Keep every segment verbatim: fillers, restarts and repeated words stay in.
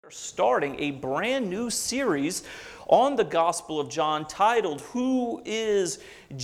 Starting a brand new series on the Gospel of John titled, Who is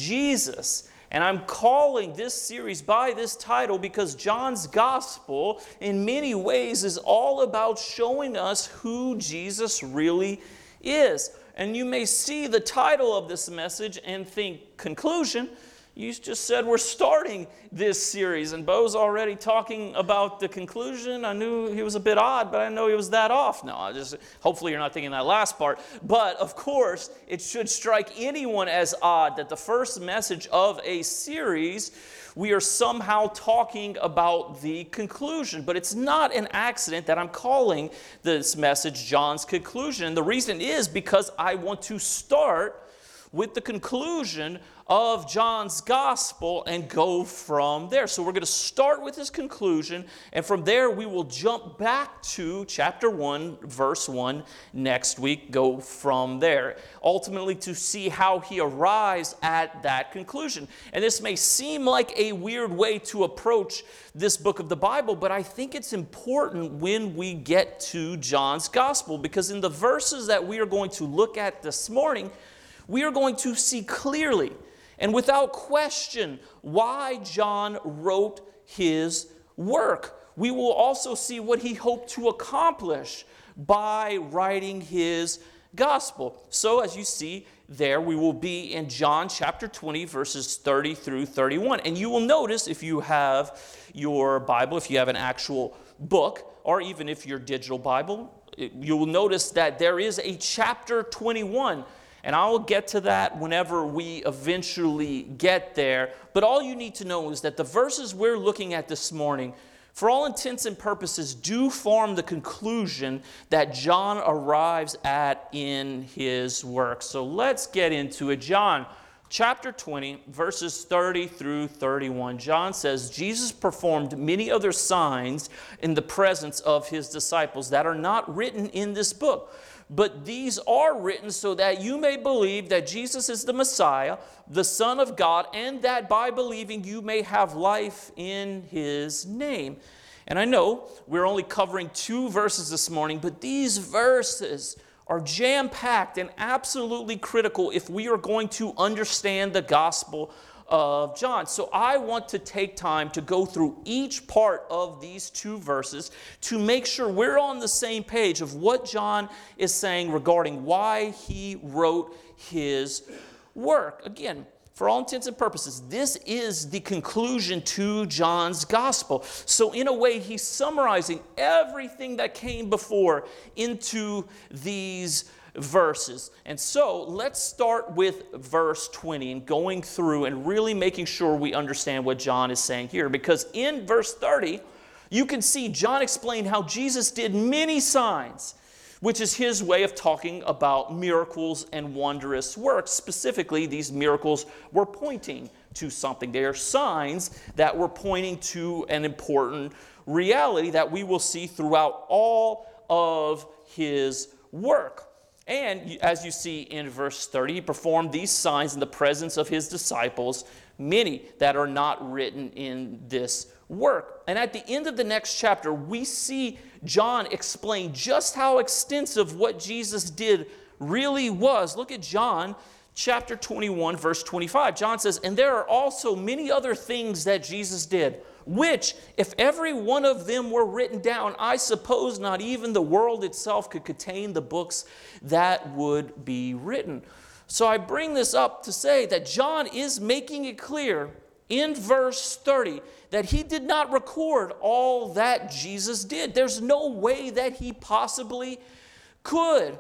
Jesus? And I'm calling this series by this title because John's Gospel in many ways is all about showing us who Jesus really is. And you may see the title of this message and think, conclusion. You just said we're starting this series, and Bo's already talking about the conclusion. I knew he was a bit odd, but I didn't know he was that off. No, I just hopefully you're not thinking that last part. But of course, it should strike anyone as odd that the first message of a series, we are somehow talking about the conclusion. But it's not an accident that I'm calling this message John's conclusion. And the reason is because I want to start with the conclusion of John's Gospel and go from there. So we're going to start with his conclusion, and from there we will jump back to chapter one, verse one next week, go from there, ultimately to see how he arrives at that conclusion. And this may seem like a weird way to approach this book of the Bible, but I think it's important when we get to John's Gospel, because in the verses that we are going to look at this morning, we are going to see clearly and without question why John wrote his work. We will also see what he hoped to accomplish by writing his gospel. So as you see there, we will be in John chapter twenty, verses thirty through thirty-one. And you will notice, if you have your Bible, if you have an actual book, or even if your digital Bible, you will notice that there is a chapter twenty-one. And I'll get to that whenever we eventually get there. But all you need to know is that the verses we're looking at this morning, for all intents and purposes, do form the conclusion that John arrives at in his work. So let's get into it. John chapter twenty, verses thirty through thirty-one. John says, Jesus performed many other signs in the presence of his disciples that are not written in this book. But these are written so that you may believe that Jesus is the Messiah, the Son of God, and that by believing you may have life in his name. And I know we're only covering two verses this morning, but these verses are jam-packed and absolutely critical if we are going to understand the Gospel of John. So I want to take time to go through each part of these two verses to make sure we're on the same page of what John is saying regarding why he wrote his work. Again, for all intents and purposes, this is the conclusion to John's gospel. So in a way, he's summarizing everything that came before into these verses. And so let's start with verse twenty and going through and really making sure we understand what John is saying here. Because in verse thirty, you can see John explained how Jesus did many signs, which is his way of talking about miracles and wondrous works. Specifically, these miracles were pointing to something. They are signs that were pointing to an important reality that we will see throughout all of his work. And as you see in verse thirty, he performed these signs in the presence of his disciples, many that are not written in this work. And at the end of the next chapter, we see John explain just how extensive what Jesus did really was. Look at John chapter twenty-one, verse twenty-five. John says, "And there are also many other things that Jesus did, which, if every one of them were written down, I suppose not even the world itself could contain the books that would be written." So I bring this up to say that John is making it clear in verse thirty that he did not record all that Jesus did. There's no way that he possibly could.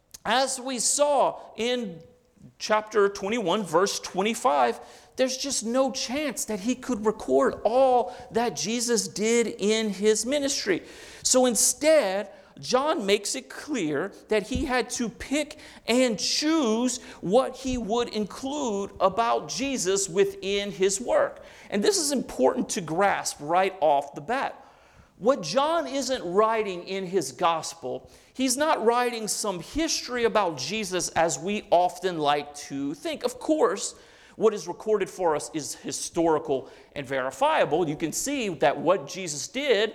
As we saw in chapter twenty-one, verse twenty-five, there's just no chance that he could record all that Jesus did in his ministry. So instead, John makes it clear that he had to pick and choose what he would include about Jesus within his work. And this is important to grasp right off the bat. What John isn't writing in his gospel, he's not writing some history about Jesus as we often like to think. Of course, what is recorded for us is historical and verifiable. You can see that what Jesus did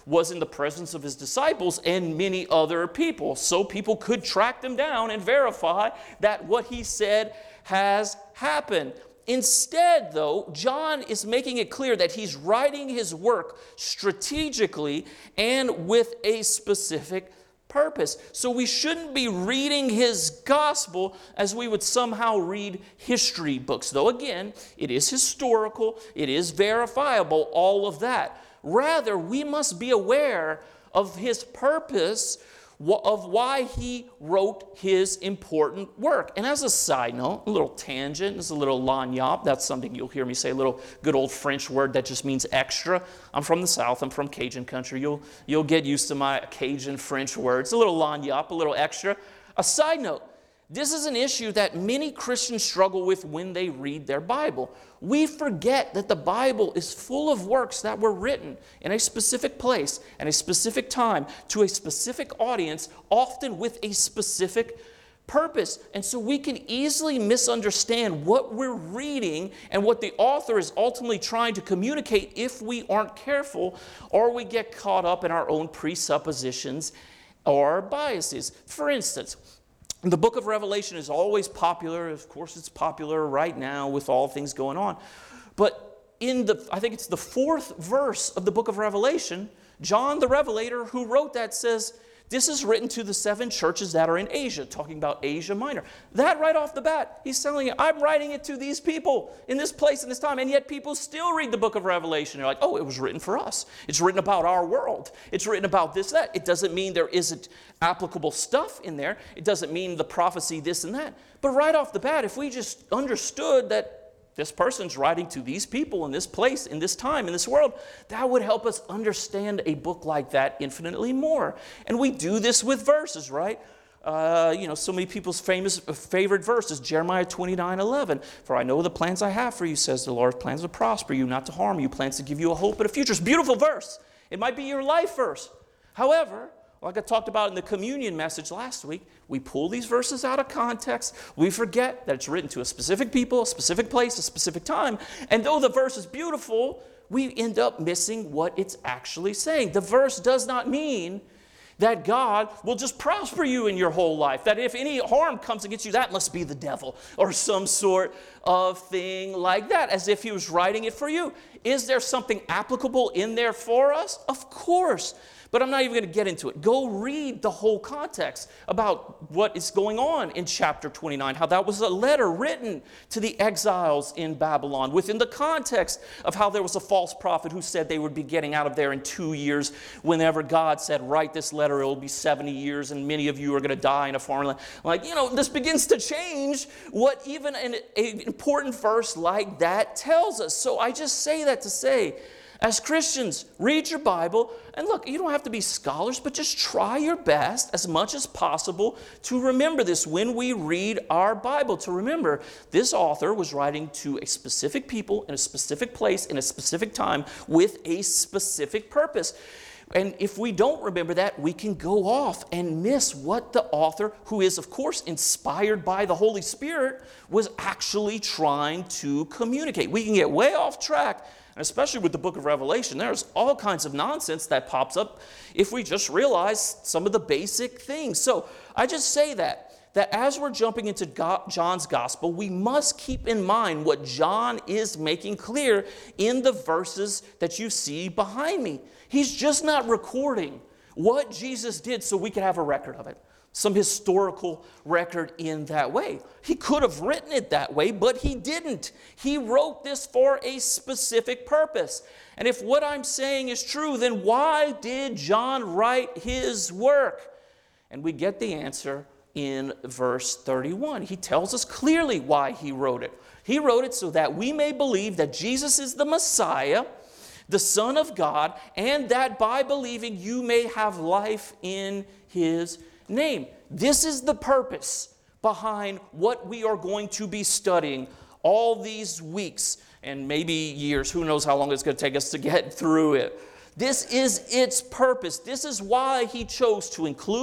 was in the presence of his disciples and many other people, so people could track them down and verify that what he said has happened. Instead, though, John is making it clear that he's writing his work strategically and with a specific purpose. So we shouldn't be reading his gospel as we would somehow read history books, though again, it is historical, it is verifiable, all of that. Rather, we must be aware of his purpose, of why he wrote his important work. And as a side note, a little tangent, this is a little lagniappe. That's something you'll hear me say, a little good old French word that just means extra. I'm from the South. I'm from Cajun country. You'll, you'll get used to my Cajun French words. A little lagniappe, a little extra. A side note, this is an issue that many Christians struggle with when they read their Bible. We forget that the Bible is full of works that were written in a specific place and a specific time to a specific audience, often with a specific purpose. And so we can easily misunderstand what we're reading and what the author is ultimately trying to communicate if we aren't careful, or we get caught up in our own presuppositions or biases. For instance, the book of Revelation is always popular. Of course, it's popular right now with all things going on. But in the, I think it's the fourth verse of the book of Revelation, John the Revelator, who wrote that, says, this is written to the seven churches that are in Asia, talking about Asia Minor. That right off the bat, he's telling you, I'm writing it to these people in this place and this time, and yet people still read the book of Revelation. They're like, oh, it was written for us. It's written about our world. It's written about this, that. It doesn't mean there isn't applicable stuff in there. It doesn't mean the prophecy, this and that. But right off the bat, if we just understood that this person's writing to these people in this place, in this time, in this world, that would help us understand a book like that infinitely more. And we do this with verses, right? Uh, you know, so many people's famous favorite verse is Jeremiah twenty-nine eleven. For I know the plans I have for you, says the Lord, plans to prosper you, not to harm you, plans to give you a hope and a future. It's a beautiful verse. It might be your life verse. However, like I talked about in the communion message last week, we pull these verses out of context. We forget that it's written to a specific people, a specific place, a specific time. And though the verse is beautiful, we end up missing what it's actually saying. The verse does not mean that God will just prosper you in your whole life. That if any harm comes against you, that must be the devil or some sort of thing like that, as if he was writing it for you. Is there something applicable in there for us? Of course. But I'm not even going to get into it. Go read the whole context about what is going on in chapter twenty-nine, how that was a letter written to the exiles in Babylon within the context of how there was a false prophet who said they would be getting out of there in two years whenever God said, write this letter, it will be seventy years and many of you are going to die in a foreign land. Like, you know, this begins to change what even an, an important verse like that tells us. So I just say that to say, as Christians, read your Bible, and look, you don't have to be scholars, but just try your best as much as possible to remember this when we read our Bible. To remember, this author was writing to a specific people in a specific place in a specific time with a specific purpose. And if we don't remember that, we can go off and miss what the author, who is, of course, inspired by the Holy Spirit, was actually trying to communicate. We can get way off track. And especially with the book of Revelation, there's all kinds of nonsense that pops up if we just realize some of the basic things. So I just say that, that as we're jumping into God, John's gospel, we must keep in mind what John is making clear in the verses that you see behind me. He's just not recording what Jesus did so we can have a record of it. Some historical record in that way. He could have written it that way, but he didn't. He wrote this for a specific purpose. And if what I'm saying is true, then why did John write his work? And we get the answer in verse thirty-one. He tells us clearly why he wrote it. He wrote it so that we may believe that Jesus is the Messiah, the Son of God, and that by believing you may have life in his name. This is the purpose behind what we are going to be studying all these weeks and maybe years. Who knows how long it's going to take us to get through it. This is its purpose. This is why he chose to include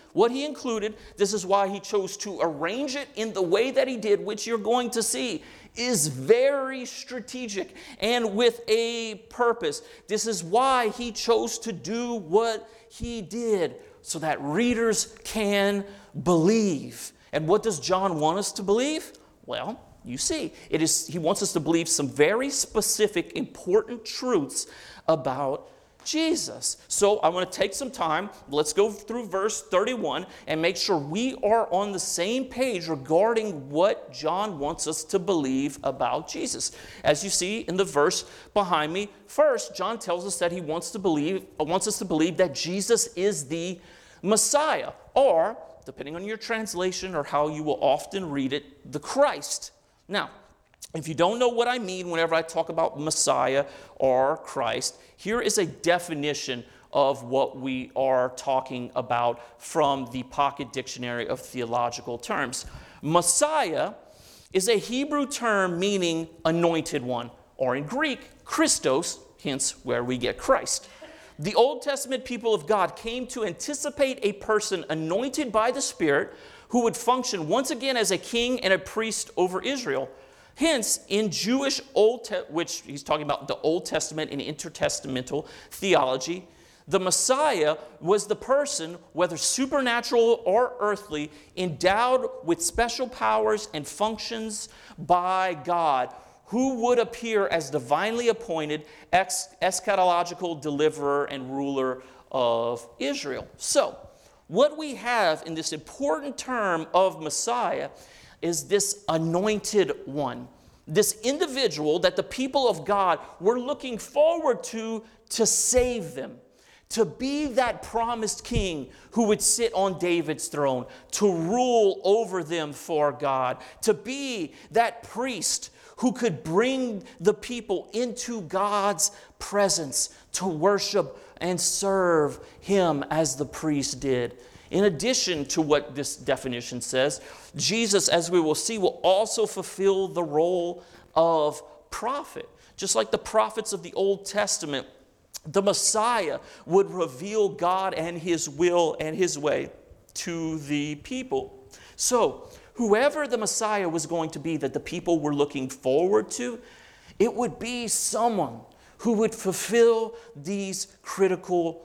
what he included, this is why he chose to arrange it in the way that he did, which you're going to see is very strategic and with a purpose. This is why he chose to do what he did, so that readers can believe. And what does John want us to believe? Well, you see, it is, he wants us to believe some very specific, important truths about Jesus. So I want to take some time. Let's go through verse thirty-one and make sure we are on the same page regarding what John wants us to believe about Jesus. As you see in the verse behind me, first, John tells us that he wants to believe, wants us to believe that Jesus is the Messiah, or, depending on your translation or how you will often read it, the Christ. Now, if you don't know what I mean whenever I talk about Messiah or Christ, here is a definition of what we are talking about from the Pocket Dictionary of Theological Terms. Messiah is a Hebrew term meaning anointed one, or in Greek, Christos, hence where we get Christ. The Old Testament people of God came to anticipate a person anointed by the Spirit who would function once again as a king and a priest over Israel. Hence, in Jewish Old, Te- which he's talking about the Old Testament and intertestamental theology, the Messiah was the person, whether supernatural or earthly, endowed with special powers and functions by God, who would appear as divinely appointed ex- eschatological deliverer and ruler of Israel. So, what we have in this important term of Messiah is this anointed one, this individual that the people of God were looking forward to to save them, to be that promised king who would sit on David's throne, to rule over them for God, to be that priest who could bring the people into God's presence to worship and serve him as the priest did. In addition to what this definition says, Jesus, as we will see, will also fulfill the role of prophet. Just like the prophets of the Old Testament, the Messiah would reveal God and his will and his way to the people. So, whoever the Messiah was going to be that the people were looking forward to, it would be someone who would fulfill these critical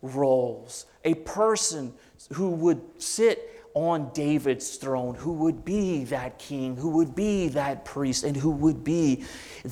roles. A person who would sit on David's throne, who would be that king, who would be that priest, and who would be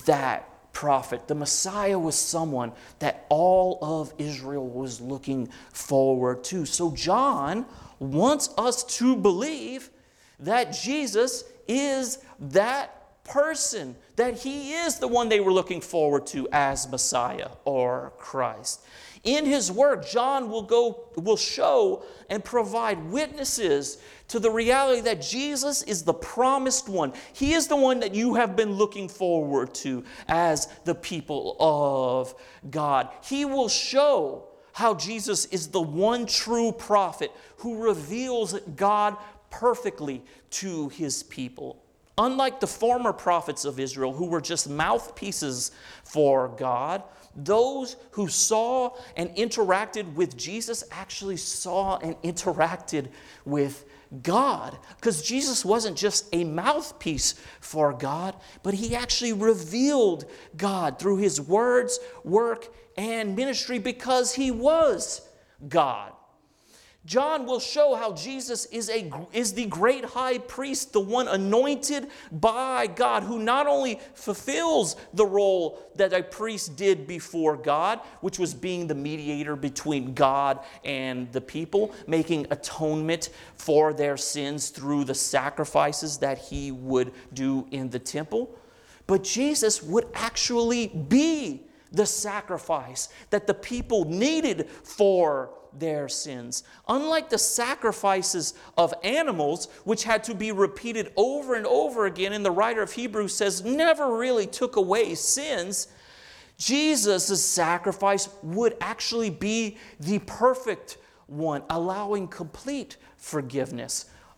that prophet. The Messiah was someone that all of Israel was looking forward to. So John wants us to believe that Jesus is that person, that he is the one they were looking forward to as Messiah or Christ. In his work, John will go, will show and provide witnesses to the reality that Jesus is the promised one. He is the one that you have been looking forward to as the people of God. He will show how Jesus is the one true prophet who reveals God perfectly to his people. Unlike the former prophets of Israel who were just mouthpieces for God, those who saw and interacted with Jesus actually saw and interacted with God. Because Jesus wasn't just a mouthpiece for God, but he actually revealed God through his words, work, and ministry because he was God. John will show how Jesus is, a, is the great high priest, the one anointed by God, who not only fulfills the role that a priest did before God, which was being the mediator between God and the people, making atonement for their sins through the sacrifices that he would do in the temple, but Jesus would actually be the sacrifice that the people needed for their sins. Unlike the sacrifices of animals, which had to be repeated over and over again, and the writer of Hebrews says never really took away sins, Jesus' sacrifice would actually be the perfect one, allowing complete forgiveness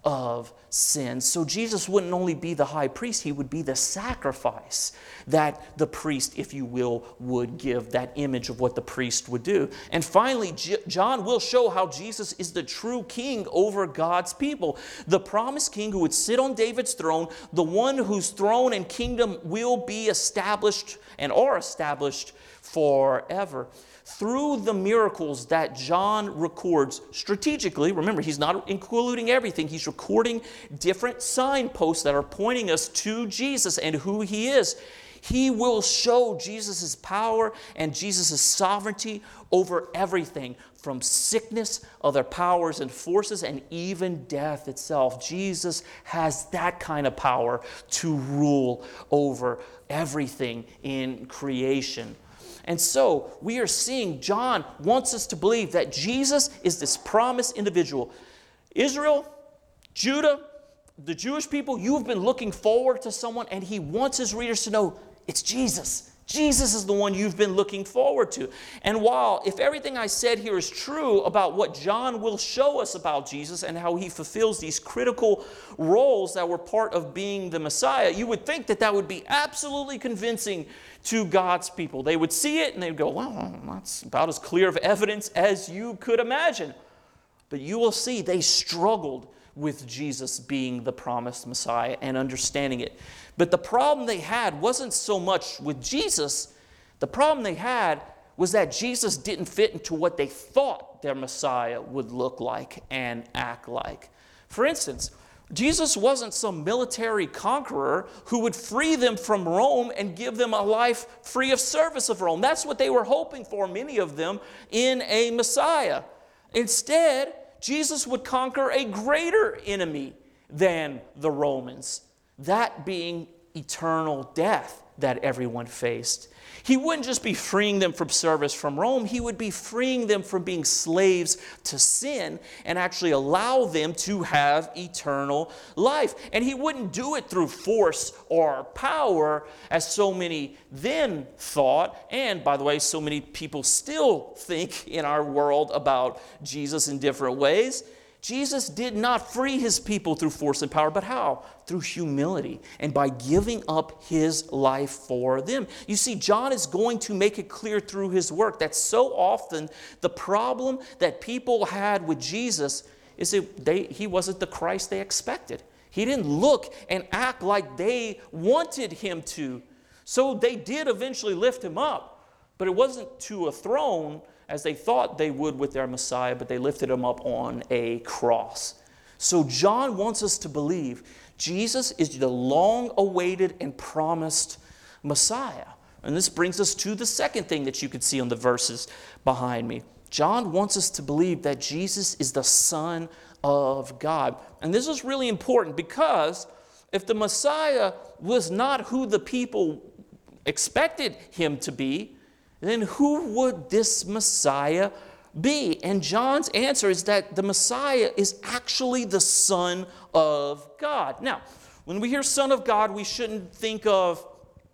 of sins. So Jesus wouldn't only be the high priest, he would be the sacrifice that the priest, if you will, would give, that image of what the priest would do. And finally, J- John will show how Jesus is the true king over God's people, the promised king who would sit on David's throne, the one whose throne and kingdom will be established and are established forever. Through the miracles that John records strategically, remember, he's not including everything. He's recording different signposts that are pointing us to Jesus and who he is. He will show Jesus' power and Jesus' sovereignty over everything, from sickness, other powers and forces, and even death itself. Jesus has that kind of power to rule over everything in creation. And so we are seeing John wants us to believe that Jesus is this promised individual. Israel, Judah, the Jewish people, you've been looking forward to someone, and he wants his readers to know it's Jesus. Jesus is the one you've been looking forward to. And while, if everything I said here is true about what John will show us about Jesus and how he fulfills these critical roles that were part of being the Messiah, you would think that that would be absolutely convincing to God's people. They would see it and they'd go, well, that's about as clear of evidence as you could imagine. But you will see they struggled with Jesus being the promised Messiah and understanding it. But the problem they had wasn't so much with Jesus. The problem they had was that Jesus didn't fit into what they thought their Messiah would look like and act like. For instance, Jesus wasn't some military conqueror who would free them from Rome and give them a life free of service of Rome. That's what they were hoping for, many of them, in a Messiah. Instead, Jesus would conquer a greater enemy than the Romans, that being eternal death that everyone faced. He wouldn't just be freeing them from service from Rome, he would be freeing them from being slaves to sin and actually allow them to have eternal life. And he wouldn't do it through force or power, as so many then thought, and by the way, so many people still think in our world about Jesus in different ways. Jesus did not free his people through force and power, but how? Through humility and by giving up his life for them. You see, John is going to make it clear through his work that so often the problem that people had with Jesus is that they, he wasn't the Christ they expected. He didn't look and act like they wanted him to. So they did eventually lift him up, but it wasn't to a throne as they thought they would with their Messiah, but they lifted him up on a cross. So John wants us to believe Jesus is the long-awaited and promised Messiah. And this brings us to the second thing that you can see on the verses behind me. John wants us to believe that Jesus is the Son of God. And this is really important because if the Messiah was not who the people expected him to be, then who would this Messiah be? And John's answer is that the Messiah is actually the Son of God. Now, when we hear Son of God, we shouldn't think of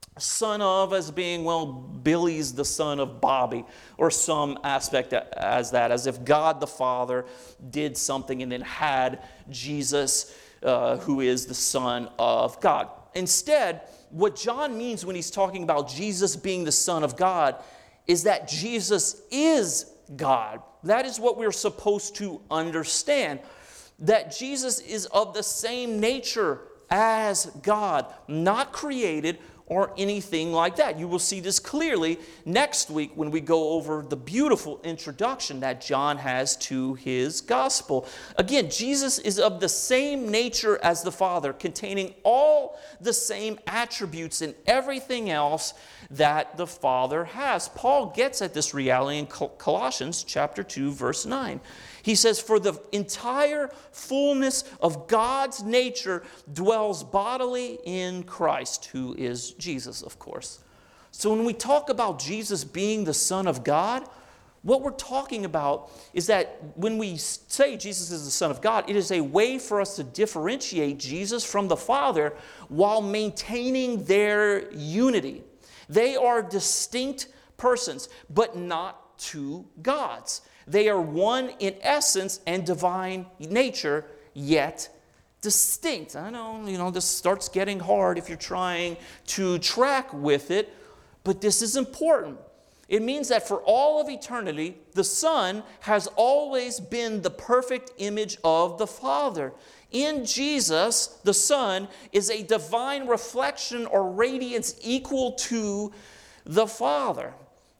son of as being, well, Billy's the son of Bobby, or some aspect as that, as if God the Father did something and then had Jesus, uh, who is the Son of God. Instead, what John means when he's talking about Jesus being the Son of God is that Jesus is God. That is what we're supposed to understand, that Jesus is of the same nature as God, not created or anything like that. You will see this clearly next week when we go over the beautiful introduction that John has to his gospel. Again, Jesus is of the same nature as the Father, containing all the same attributes and everything else that the Father has. Paul gets at this reality in Colossians chapter two, verse nine. He says, for the entire fullness of God's nature dwells bodily in Christ, who is Jesus, of course. So when we talk about Jesus being the Son of God, what we're talking about is that when we say Jesus is the Son of God, it is a way for us to differentiate Jesus from the Father while maintaining their unity. They are distinct persons, but not two gods. They are one in essence and divine nature, yet distinct. I know, you know, this starts getting hard if you're trying to track with it, but this is important. It means that for all of eternity, the Son has always been the perfect image of the Father. In Jesus, the Son is a divine reflection or radiance equal to the Father.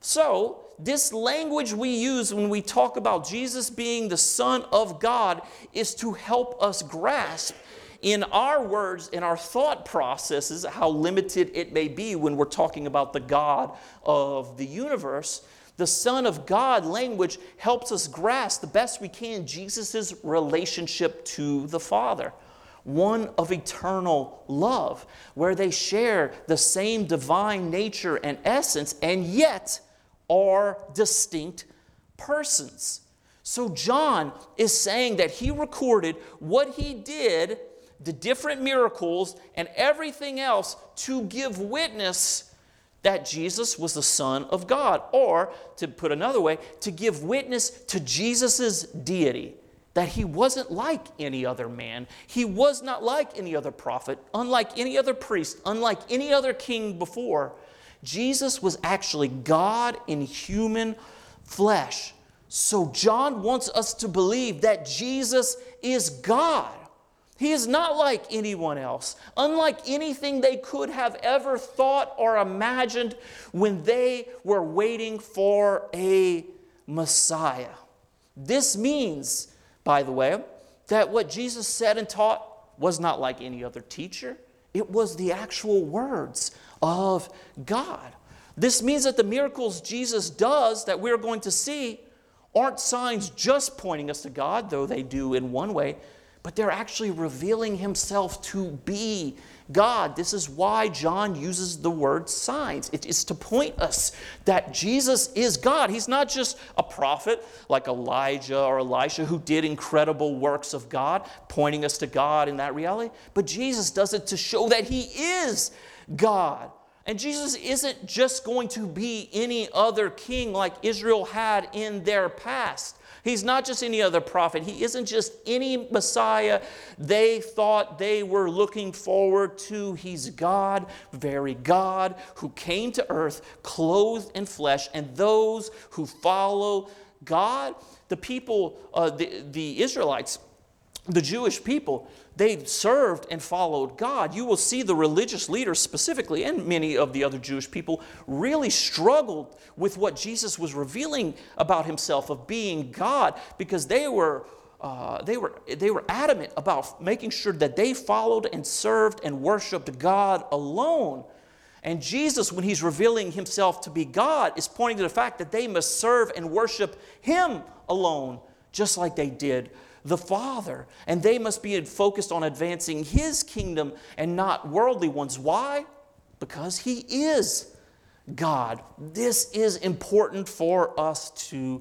So, this language we use when we talk about Jesus being the Son of God is to help us grasp in our words, in our thought processes, how limited it may be when we're talking about the God of the universe. The Son of God language helps us grasp the best we can Jesus' relationship to the Father, one of eternal love, where they share the same divine nature and essence, and yet are distinct persons. So John is saying that he recorded what he did, the different miracles, and everything else to give witness that Jesus was the Son of God. Or, to put another way, to give witness to Jesus' deity, that he wasn't like any other man. He was not like any other prophet, unlike any other priest, unlike any other king before. Jesus was actually God in human flesh. So John wants us to believe that Jesus is God. He is not like anyone else, unlike anything they could have ever thought or imagined when they were waiting for a Messiah. This means, by the way, that what Jesus said and taught was not like any other teacher. It was the actual words of God. This means that the miracles Jesus does that we're going to see aren't signs just pointing us to God, though they do in one way, but they're actually revealing himself to be God. This is why John uses the word signs. It is to point us that Jesus is God. He's not just a prophet like Elijah or Elisha who did incredible works of God, pointing us to God in that reality, but Jesus does it to show that he is God. And Jesus isn't just going to be any other king like Israel had in their past. He's not just any other prophet. He isn't just any Messiah they thought they were looking forward to. He's God, very God, who came to earth, clothed in flesh. And those who follow God, the people, uh, the, the Israelites, the Jewish people, they served and followed God. You will see the religious leaders specifically, and many of the other Jewish people, really struggled with what Jesus was revealing about himself of being God, because they were uh, they were they were adamant about making sure that they followed and served and worshiped God alone. And Jesus, when he's revealing himself to be God, is pointing to the fact that they must serve and worship him alone, just like they did the Father. And they must be focused on advancing his kingdom and not worldly ones. Why? Because he is God. This is important for us to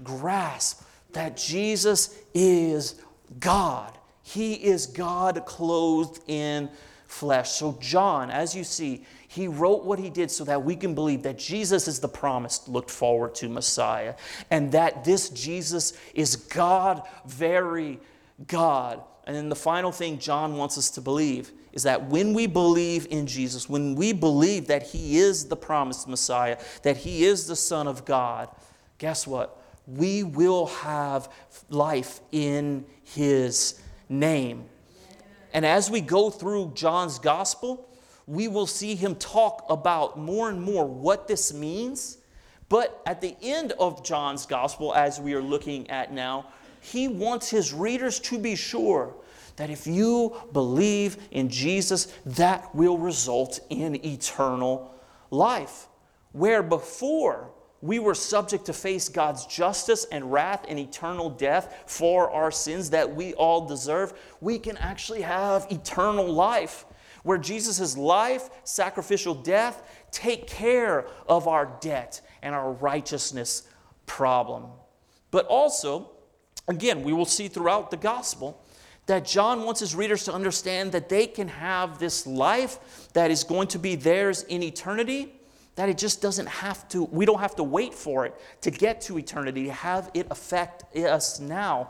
grasp, that Jesus is God. He is God clothed in flesh. So John, as you see, he wrote what he did so that we can believe that Jesus is the promised, looked forward to Messiah, and that this Jesus is God, very God. And then the final thing John wants us to believe is that when we believe in Jesus, when we believe that he is the promised Messiah, that he is the Son of God, guess what? We will have life in his name. And as we go through John's gospel, we will see him talk about more and more what this means. But at the end of John's gospel, as we are looking at now, he wants his readers to be sure that if you believe in Jesus, that will result in eternal life. Where before we were subject to face God's justice and wrath and eternal death for our sins that we all deserve, we can actually have eternal life, where Jesus' life, sacrificial death, take care of our debt and our righteousness problem. But also, again, we will see throughout the gospel that John wants his readers to understand that they can have this life that is going to be theirs in eternity, that it just doesn't have to, we don't have to wait for it to get to eternity, to have it affect us now.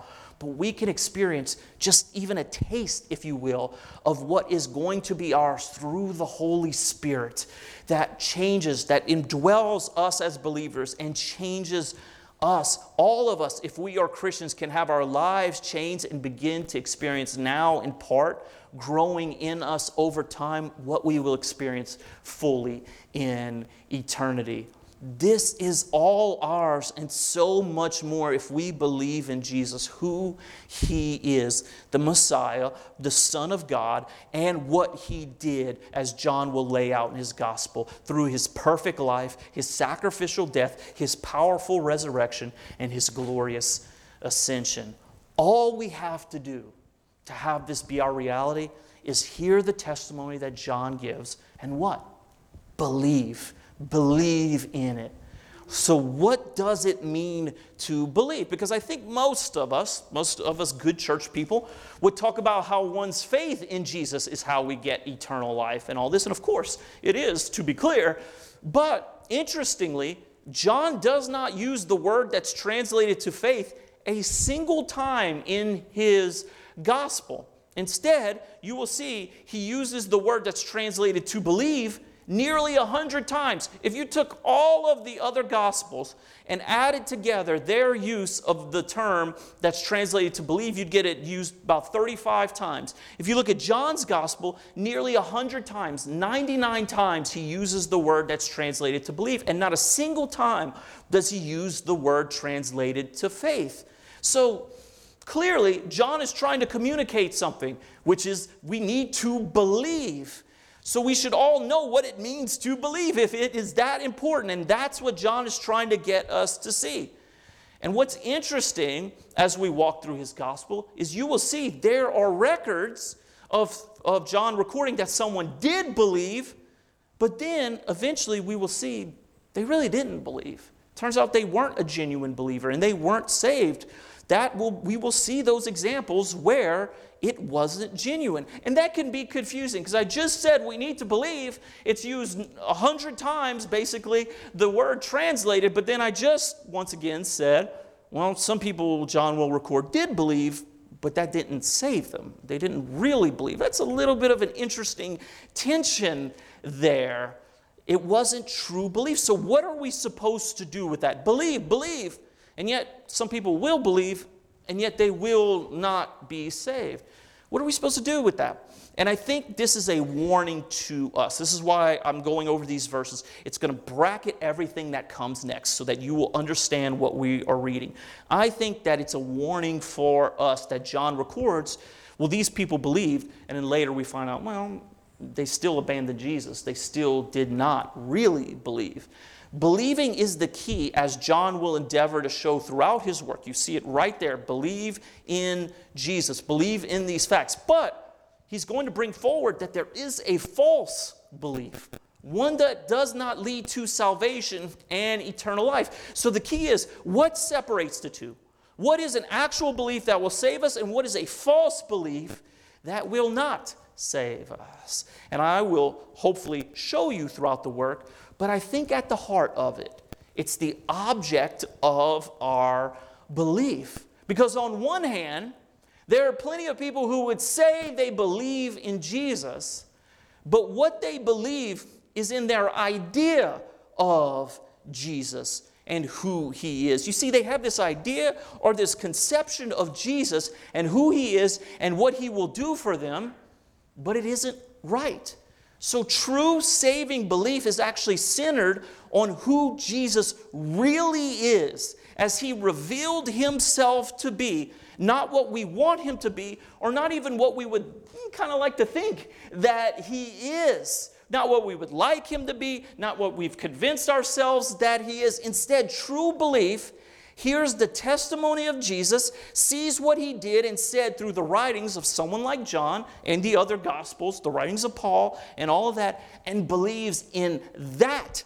but we can experience just even a taste, if you will, of what is going to be ours through the Holy Spirit that changes, that indwells us as believers and changes us. All of us, if we are Christians, can have our lives changed and begin to experience now in part, growing in us over time, what we will experience fully in eternity. This is all ours and so much more if we believe in Jesus, who He is, the Messiah, the Son of God, and what He did, as John will lay out in his gospel, through His perfect life, His sacrificial death, His powerful resurrection, and His glorious ascension. All we have to do to have this be our reality is hear the testimony that John gives, and what? Believe. Believe in it. So what does it mean to believe? Because I think most of us, most of us good church people, would talk about how one's faith in Jesus is how we get eternal life and all this. And of course, it is, to be clear. But interestingly, John does not use the word that's translated to faith a single time in his gospel. Instead, you will see he uses the word that's translated to believe nearly a hundred times. If you took all of the other Gospels and added together their use of the term that's translated to believe, you'd get it used about thirty-five times. If you look at John's Gospel, nearly a hundred times, ninety-nine times he uses the word that's translated to believe, and not a single time does he use the word translated to faith. So clearly, John is trying to communicate something, which is we need to believe. So we should all know what it means to believe if it is that important. And that's what John is trying to get us to see. And what's interesting as we walk through his gospel is you will see there are records of, of John recording that someone did believe, but then eventually we will see they really didn't believe. Turns out they weren't a genuine believer and they weren't saved. That will, we will see those examples where it wasn't genuine. And that can be confusing because I just said we need to believe. It's used a hundred times, basically, the word translated. But then I just, once again, said, well, some people, John will record, did believe, but that didn't save them. They didn't really believe. That's a little bit of an interesting tension there. It wasn't true belief. So what are we supposed to do with that? Believe, believe. And yet, some people will believe, and yet they will not be saved. What are we supposed to do with that? And I think this is a warning to us. This is why I'm going over these verses. It's going to bracket everything that comes next so that you will understand what we are reading. I think that it's a warning for us that John records, well, these people believed, and then later we find out, well, they still abandoned Jesus. They still did not really believe. Believing is the key, as John will endeavor to show throughout his work. You see it right there. Believe in Jesus. Believe in these facts. But he's going to bring forward that there is a false belief, one that does not lead to salvation and eternal life. So the key is, what separates the two? What is an actual belief that will save us, and what is a false belief that will not save us? And I will hopefully show you throughout the work. But I think at the heart of it, it's the object of our belief. Because on one hand, there are plenty of people who would say they believe in Jesus, but what they believe is in their idea of Jesus and who He is. You see, they have this idea or this conception of Jesus and who He is and what He will do for them, but it isn't right. So true saving belief is actually centered on who Jesus really is, as He revealed Himself to be, not what we want Him to be, or not even what we would kind of like to think that He is. Not what we would like Him to be, not what we've convinced ourselves that He is. Instead, true belief hears the testimony of Jesus, sees what He did and said through the writings of someone like John and the other Gospels, the writings of Paul and all of that, and believes in that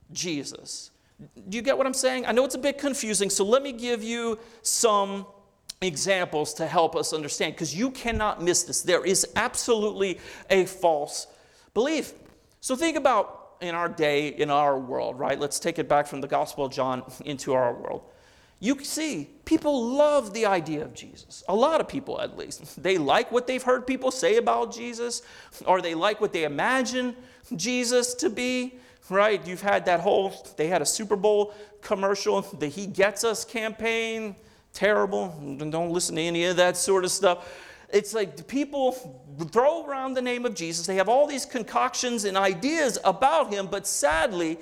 Jesus. Do you get what I'm saying? I know it's a bit confusing, so let me give you some examples to help us understand, because you cannot miss this. There is absolutely a false belief. So think about in our day, in our world, right? Let's take it back from the Gospel of John into our world. You see, people love the idea of Jesus. A lot of people, at least. They like what they've heard people say about Jesus, or they like what they imagine Jesus to be, right? You've had that whole, they had a Super Bowl commercial, the He Gets Us campaign. Terrible. Don't listen to any of that sort of stuff. It's like people throw around the name of Jesus. They have all these concoctions and ideas about him, but sadly,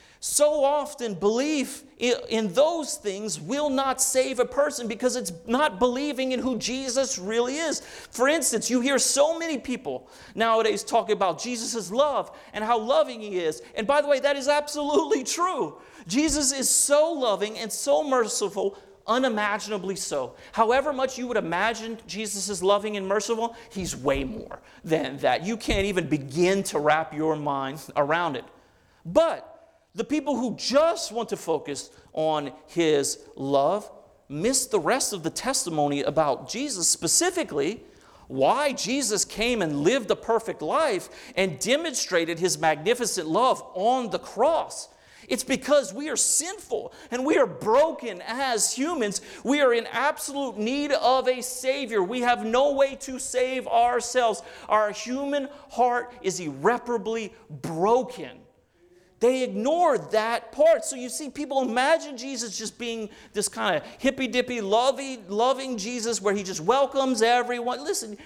so often belief in those things will not save a person because it's not believing in who Jesus really is. For instance, you hear so many people nowadays talking about Jesus' love and how loving he is. And by the way, that is absolutely true. Jesus is so loving and so merciful, unimaginably so. However much you would imagine Jesus is loving and merciful, he's way more than that. You can't even begin to wrap your mind around it. But the people who just want to focus on his love miss the rest of the testimony about Jesus, specifically why Jesus came and lived a perfect life and demonstrated his magnificent love on the cross. It's because we are sinful and we are broken as humans. We are in absolute need of a Savior. We have no way to save ourselves. Our human heart is irreparably broken. They ignored that part. So you see, people imagine Jesus just being this kind of hippy-dippy, lovey, loving Jesus where he just welcomes everyone. Listen,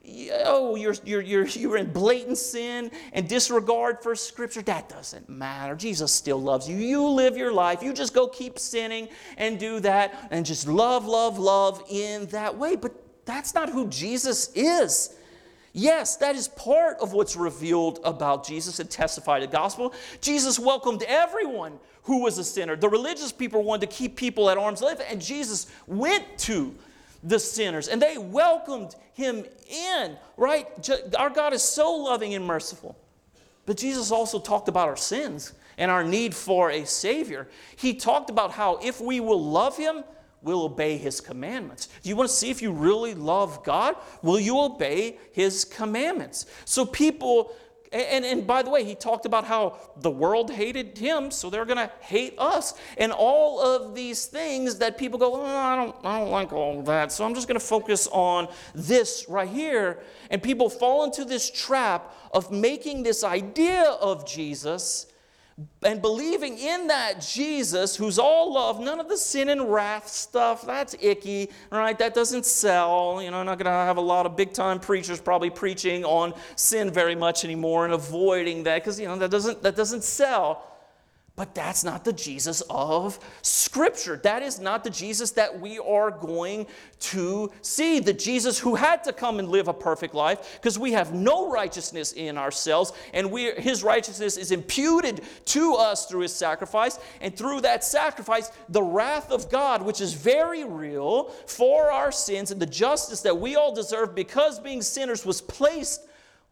oh, you're, you're, you're, you're in blatant sin and disregard for Scripture. That doesn't matter. Jesus still loves you. You live your life. You just go keep sinning and do that and just love, love, love in that way. But that's not who Jesus is. Yes, that is part of what's revealed about Jesus and testified in the gospel. Jesus welcomed everyone who was a sinner. The religious people wanted to keep people at arm's length, and Jesus went to the sinners, and they welcomed him in, right? Our God is so loving and merciful. But Jesus also talked about our sins and our need for a Savior. He talked about how if we will love him, we'll obey his commandments. Do you want to see if you really love God? Will you obey his commandments? So people, and, and by the way, he talked about how the world hated him, so they're going to hate us. And all of these things that people go, oh, I don't, I don't like all of that, so I'm just going to focus on this right here. And people fall into this trap of making this idea of Jesus and believing in that Jesus, who's all love, none of the sin and wrath stuff, that's icky, right? That doesn't sell. You know, I'm not going to have a lot of big-time preachers probably preaching on sin very much anymore and avoiding that because, you know, that doesn't, that doesn't sell. But that's not the Jesus of Scripture. That is not the Jesus that we are going to see. The Jesus who had to come and live a perfect life because we have no righteousness in ourselves and we, his righteousness is imputed to us through his sacrifice. And through that sacrifice, the wrath of God, which is very real for our sins and the justice that we all deserve because being sinners was placed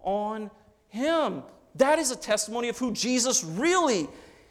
on him. That is a testimony of who Jesus really is.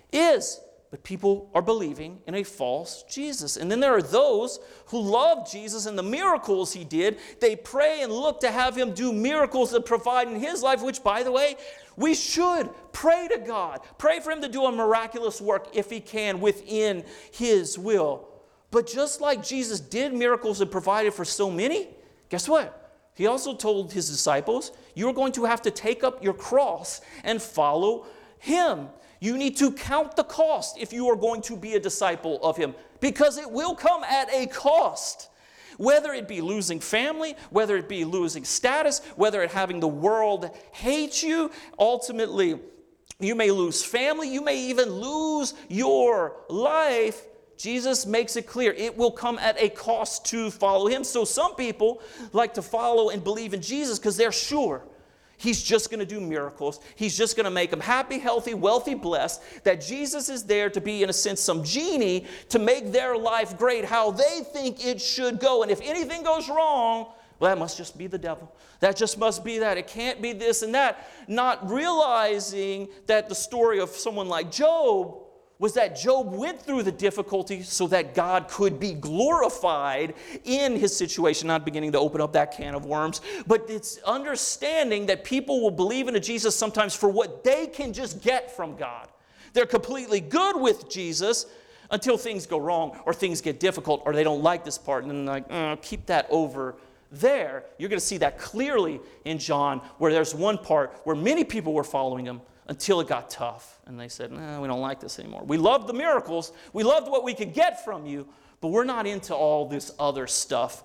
is, but people are believing in a false Jesus. And then there are those who love Jesus and the miracles he did. They pray and look to have him do miracles that provide in his life, which, by the way, we should pray to God. Pray for him to do a miraculous work if he can within his will. But just like Jesus did miracles and provided for so many, guess what? He also told his disciples, you're going to have to take up your cross and follow him. You need to count the cost if you are going to be a disciple of him, because it will come at a cost. Whether it be losing family, whether it be losing status, whether it having the world hate you, ultimately you may lose family, you may even lose your life. Jesus makes it clear it will come at a cost to follow him. So some people like to follow and believe in Jesus because they're sure he's just going to do miracles. He's just going to make them happy, healthy, wealthy, blessed. That Jesus is there to be, in a sense, some genie to make their life great how they think it should go. And if anything goes wrong, well, that must just be the devil. That just must be that. It can't be this and that. Not realizing that the story of someone like Job was that Job went through the difficulty so that God could be glorified in his situation. Not beginning to open up that can of worms, but it's understanding that people will believe in a Jesus sometimes for what they can just get from God. They're completely good with Jesus, until things go wrong or things get difficult or they don't like this part. And then like, uh, keep that over there. You're going to see that clearly in John, where there's one part where many people were following him until it got tough. And they said, nah, we don't like this anymore. We loved the miracles. We loved what we could get from you, but we're not into all this other stuff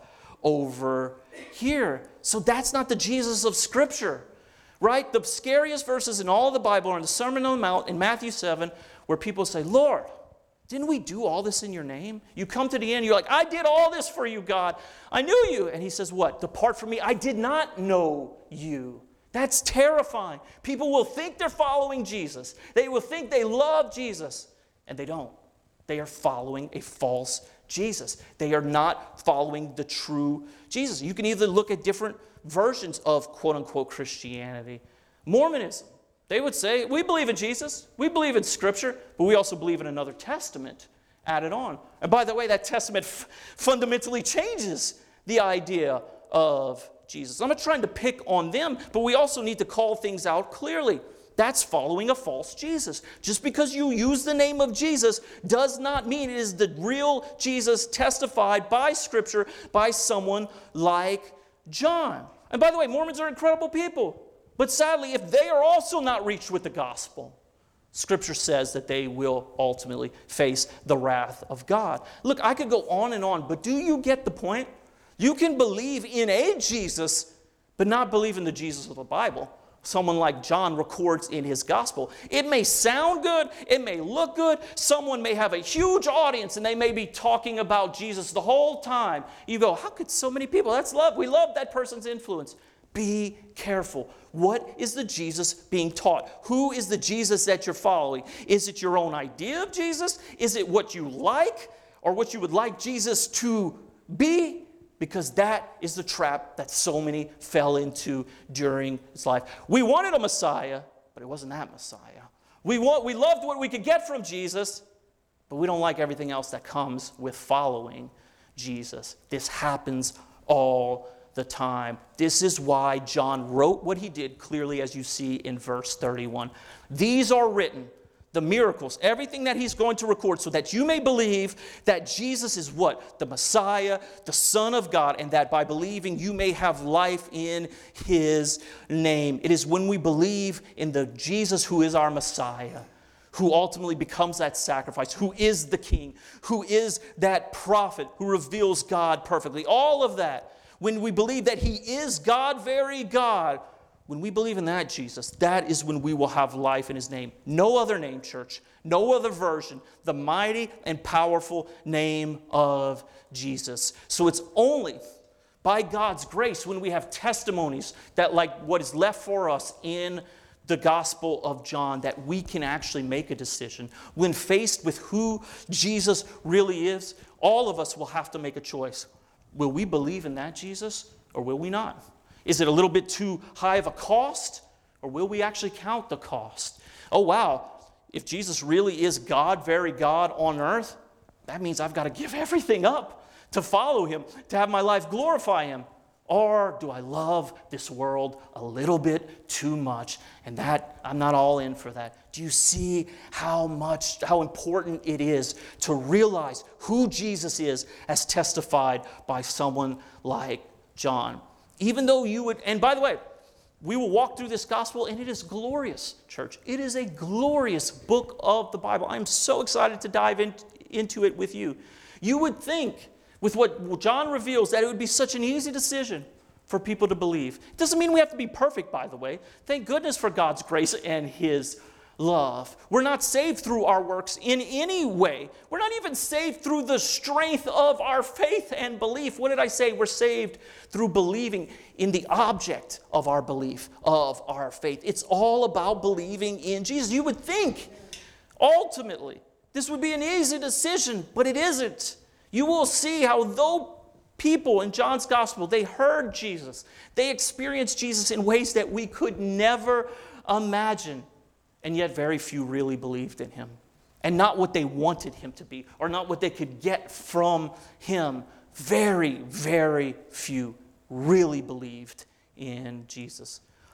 over here. So that's not the Jesus of Scripture, right? The scariest verses in all of the Bible are in the Sermon on the Mount in Matthew seven, where people say, Lord, didn't we do all this in your name? You come to the end, you're like, I did all this for you, God. I knew you. And he says, what? Depart from me. I did not know you. That's terrifying. People will think they're following Jesus. They will think they love Jesus, and they don't. They are following a false Jesus. They are not following the true Jesus. You can either look at different versions of quote-unquote Christianity. Mormonism. They would say, we believe in Jesus, we believe in Scripture, but we also believe in another testament added on. And by the way, that testament f- fundamentally changes the idea of Jesus. I'm not trying to pick on them, but we also need to call things out clearly. That's following a false Jesus. Just because you use the name of Jesus does not mean it is the real Jesus testified by Scripture by someone like John. And by the way, Mormons are incredible people. But sadly, if they are also not reached with the gospel, Scripture says that they will ultimately face the wrath of God. Look, I could go on and on, but do you get the point? You can believe in a Jesus, but not believe in the Jesus of the Bible. Someone like John records in his gospel. It may sound good, it may look good, someone may have a huge audience and they may be talking about Jesus the whole time. You go, how could so many people? That's love. We love that person's influence. Be careful. What is the Jesus being taught? Who is the Jesus that you're following? Is it your own idea of Jesus? Is it what you like or what you would like Jesus to be? Because that is the trap that so many fell into during his life. We wanted a Messiah, but it wasn't that Messiah. We want, we loved what we could get from Jesus, but we don't like everything else that comes with following Jesus. This happens all the time. This is why John wrote what he did clearly, as you see in verse thirty-one. These are written, the miracles, everything that he's going to record, so that you may believe that Jesus is what? The Messiah, the Son of God, and that by believing you may have life in his name. It is when we believe in the Jesus who is our Messiah, who ultimately becomes that sacrifice, who is the King, who is that prophet, who reveals God perfectly. All of that. When we believe that he is God, very God, when we believe in that Jesus, that is when we will have life in his name. No other name, church, no other version, the mighty and powerful name of Jesus. So it's only by God's grace when we have testimonies that, like what is left for us in the Gospel of John, that we can actually make a decision. When faced with who Jesus really is, all of us will have to make a choice. Will we believe in that Jesus or will we not? Is it a little bit too high of a cost or will we actually count the cost? Oh, wow, if Jesus really is God, very God on earth, that means I've got to give everything up to follow him, to have my life glorify him. Or do I love this world a little bit too much? And that, I'm not all in for that. Do you see how much, how important it is to realize who Jesus is as testified by someone like John? Even though you would, and by the way, we will walk through this gospel and it is glorious, church. It is a glorious book of the Bible. I'm so excited to dive in, into it with you. You would think, with what John reveals, that it would be such an easy decision for people to believe. It doesn't mean we have to be perfect, by the way. Thank goodness for God's grace and his love. We're not saved through our works in any way. We're not even saved through the strength of our faith and belief. What did I say? We're saved through believing in the object of our belief, of our faith. It's all about believing in Jesus. You would think, ultimately, this would be an easy decision, but it isn't. You will see how though people in John's gospel, they heard Jesus, they experienced Jesus in ways that we could never imagine, and yet very few really believed in him. And not what they wanted him to be, or not what they could get from him. Very, very few really believed in Jesus.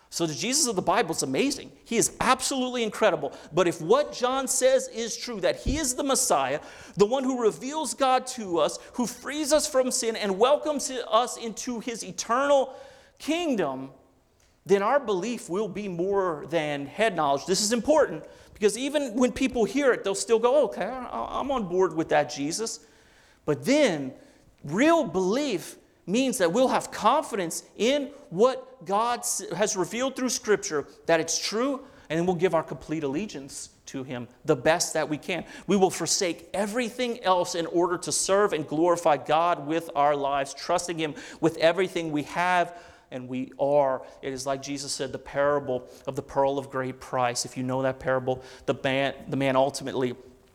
So the Jesus of the Bible is amazing. He is absolutely incredible. But if what John says is true, that he is the Messiah, the one who reveals God to us, who frees us from sin and welcomes us into his eternal kingdom, then our belief will be more than head knowledge. This is important because even when people hear it, they'll still go, okay, I'm on board with that Jesus. But then real belief means that we'll have confidence in what God has revealed through Scripture, that it's true, and then we'll give our complete allegiance to him the best that we can. We will forsake everything else in order to serve and glorify God with our lives, trusting him with everything we have and we are. It is like Jesus said, the parable of the pearl of great price. If you know that parable, the man, the man ultimately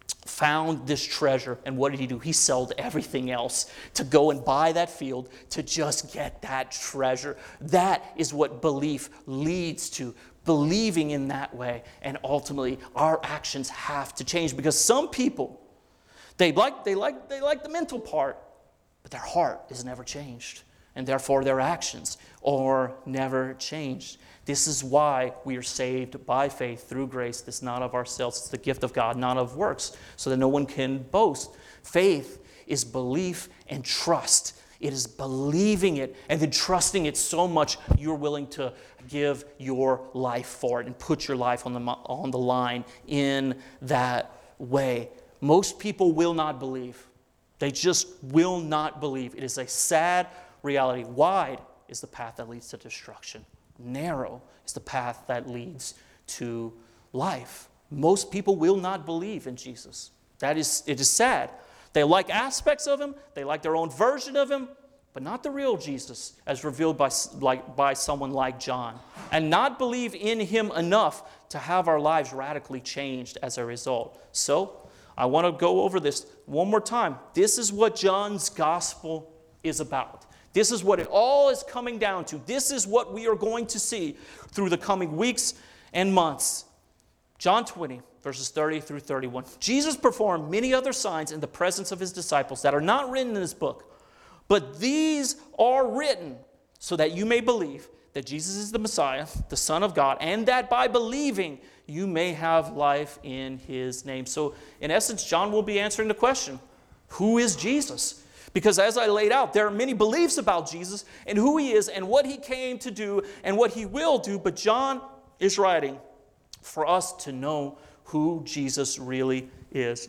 found this treasure, and what did he do? He sold everything else to go and buy that field to just get that treasure. That is what belief leads to, believing in that way. And ultimately, our actions have to change, because some people, they like, they like, they like the mental part, but their heart is never changed, and therefore their actions are never changed. This is why we are saved by faith through grace. This is not of ourselves. It's the gift of God, not of works, so that no one can boast. Faith is belief and trust. It is believing it and then trusting it so much you're willing to give your life for it and put your life on the, on the line in that way. Most people will not believe. They just will not believe. It is a sad reality. Wide is the path that leads to destruction. Narrow is the path that leads to life. Most people will not believe in Jesus. That is, it is sad. They like aspects of him, they like their own version of him, but not the real Jesus as revealed by, like, by someone like John. And not believe in him enough to have our lives radically changed as a result. So, I want to go over this one more time. This is what John's gospel is about. This is what it all is coming down to. This is what we are going to see through the coming weeks and months. John twenty, verses thirty through thirty-one. Jesus performed many other signs in the presence of his disciples that are not written in this book. But these are written so that you may believe that Jesus is the Messiah, the Son of God, and that by believing you may have life in his name. So, in essence, John will be answering the question, who is Jesus? Because as I laid out, there are many beliefs about Jesus and who he is and what he came to do and what he will do. But John is writing for us to know who Jesus really is.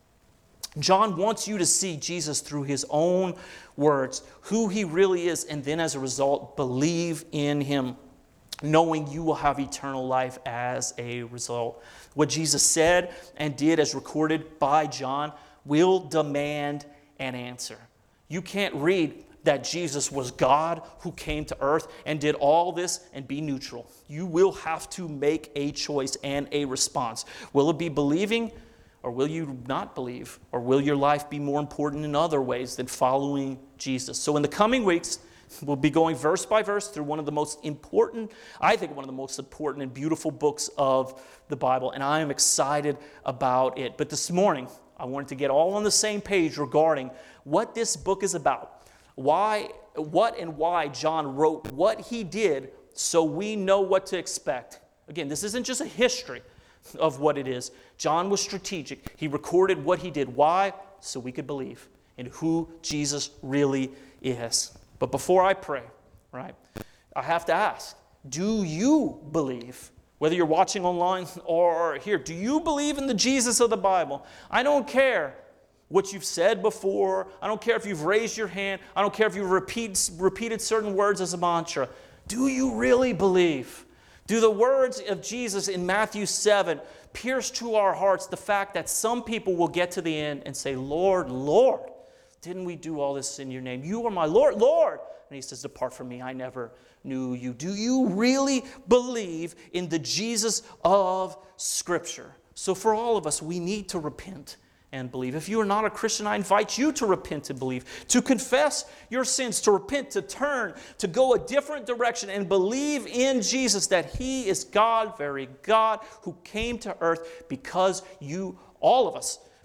John wants you to see Jesus through his own words, who he really is, and then as a result, believe in him, knowing you will have eternal life as a result. What Jesus said and did as recorded by John will demand an answer. You can't read that Jesus was God who came to earth and did all this and be neutral. You will have to make a choice and a response. Will it be believing, or will you not believe? Or will your life be more important in other ways than following Jesus? So in the coming weeks, we'll be going verse by verse through one of the most important, I think one of the most important and beautiful books of the Bible, and I am excited about it. But this morning, I wanted to get all on the same page regarding what this book is about, why, what and why John wrote what he did so we know what to expect. Again, this isn't just a history of what it is. John was strategic. He recorded what he did. Why? So we could believe in who Jesus really is. But before I pray, right, I have to ask, do you believe? Whether you're watching online or here, do you believe in the Jesus of the Bible? I don't care what you've said before. I don't care if you've raised your hand. I don't care if you've repeat, repeated certain words as a mantra. Do you really believe? Do the words of Jesus in Matthew seven pierce to our hearts the fact that some people will get to the end and say, Lord, Lord, didn't we do all this in your name? You are my Lord, Lord. And he says, depart from me, I never knew you. Do you really believe in the Jesus of Scripture? So for all of us, we need to repent and believe. If you are not a Christian, I invite you to repent and believe, to confess your sins, to repent, to turn, to go a different direction and believe in Jesus, that he is God, very God, who came to earth because you, all of us,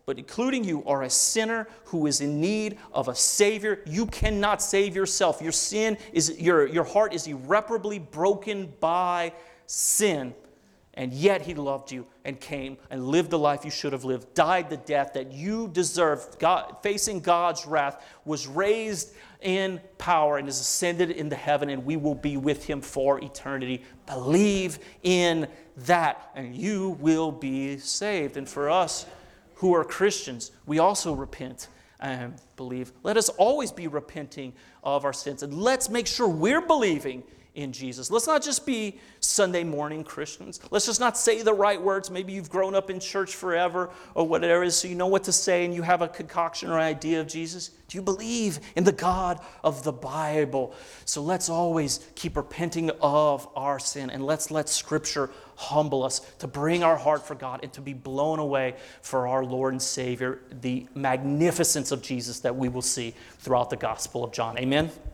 but including you, are a sinner who is in need of a Savior. You cannot save yourself. Your sin is, your, your heart is irreparably broken by sin. And yet he loved you and came and lived the life you should have lived, died the death that you deserved, God, facing God's wrath, was raised in power and is ascended into heaven, and we will be with him for eternity. Believe in that, and you will be saved. And for us who are Christians, we also repent and believe. Let us always be repenting of our sins, and let's make sure we're believing in Jesus. Let's not just be Sunday morning Christians. Let's just not say the right words. Maybe you've grown up in church forever or whatever it is, so you know what to say and you have a concoction or idea of Jesus. Do you believe in the God of the Bible? So let's always keep repenting of our sin, and let's let Scripture humble us to bring our heart for God and to be blown away for our Lord and Savior, the magnificence of Jesus that we will see throughout the Gospel of John. Amen?